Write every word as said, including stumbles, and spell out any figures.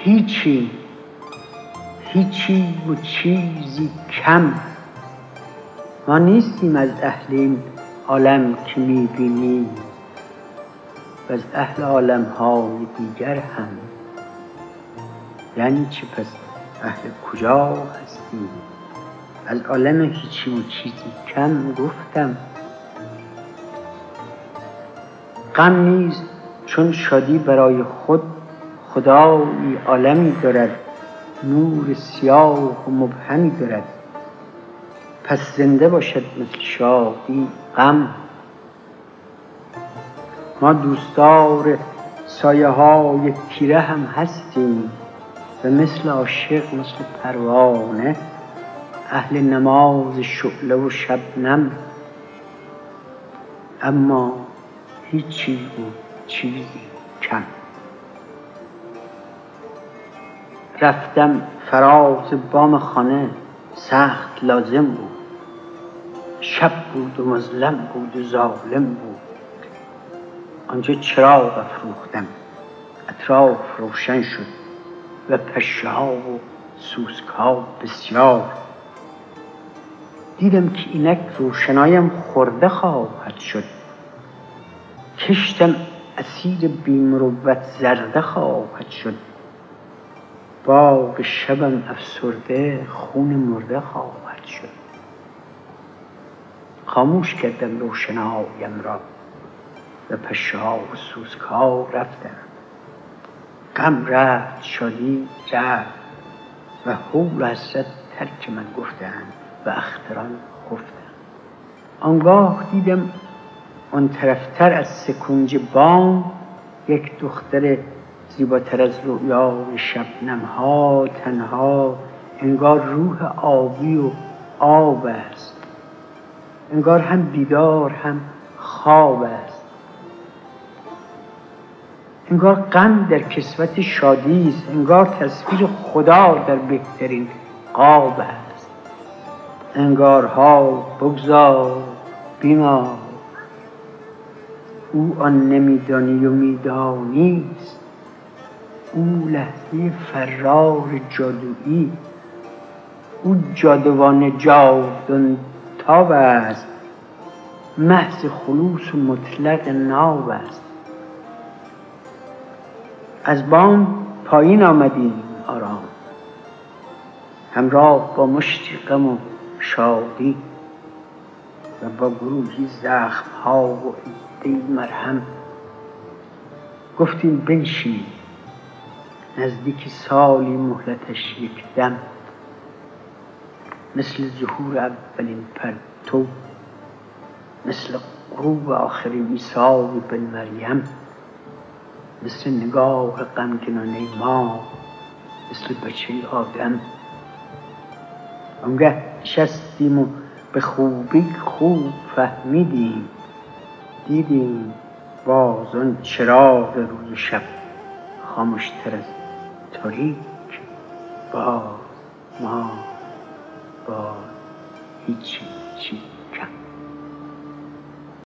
هیچی، هیچی و چیزی کم. ما نیستیم از اهل این عالم که میبینی و از اهل عالم‌های دیگر هم. یعنی چی پس؟ اهل کجا هستیم؟ از عالم هیچی و چیزی کم گفتم. غم نیز چون شادی برای خود خدایی عالمی دارد، نور سیاه و مبهمی دارد. پس زنده باشد مثل شادی غم. ما دوستدار سایه های تیره هم هستیم و مثل عاشق مثل پروانه اهل نماز شعله و شبنم. اما هیچی و چیزی کم. رفتم فراز بام خانه، سخت لازم بود. شب بود و مظلم بود و ظالم بود. آنجا چراغ افروختم، اطراف روشن شد و پشه ها و سوسک ها بسیار. دیدم که اینک روشنایم خورده خواهد شد. کشتم اسیر بی‌مروت زرده خواهد شد. باغ شبم افسرده خون مرده خواهد شد. خاموش کردم روشنایم را و پشه ها و سوسک ها رفتند. غم رفت، شادی رفت و حول و حسرت ترک من گفتند و اختران خفتند. آنگاه دیدم آن طرفتر از سکنج بام یک دختر زیباتر از رویای شبنم ها، تنها، انگار روح آبی و آب است. انگار هم بیدار هم خواب است. انگار غم در کسوت شادی است. انگار تصویر خدا در بهترین قاب است. انگارها بگذار بیمار، او آن نمیدانی و میدانیست. او لحظه فرار جادویی، او جادوان جاودان تاب است. محض خلوص و مطلق ناب است. از بام پایین آمدیم آرام، همراه با مشتی غم و شادی و با گروهی زخم ها و عده‌ای مرهم. گفتیم بنشینیم. نزدیک سالی مهلتش یک دم، مثل ظهور اولین پرتو، مثل غروب آخرین عیسی بن مریم، مثل نگاه غمگنانه ما، مثل بچه آدم. آنگه نشستیم و به خوبی خوب فهمیدیم. دیدیم باز آن چراغ روی شب خاموشتر از تاریک. باز ما باز هیچی چیز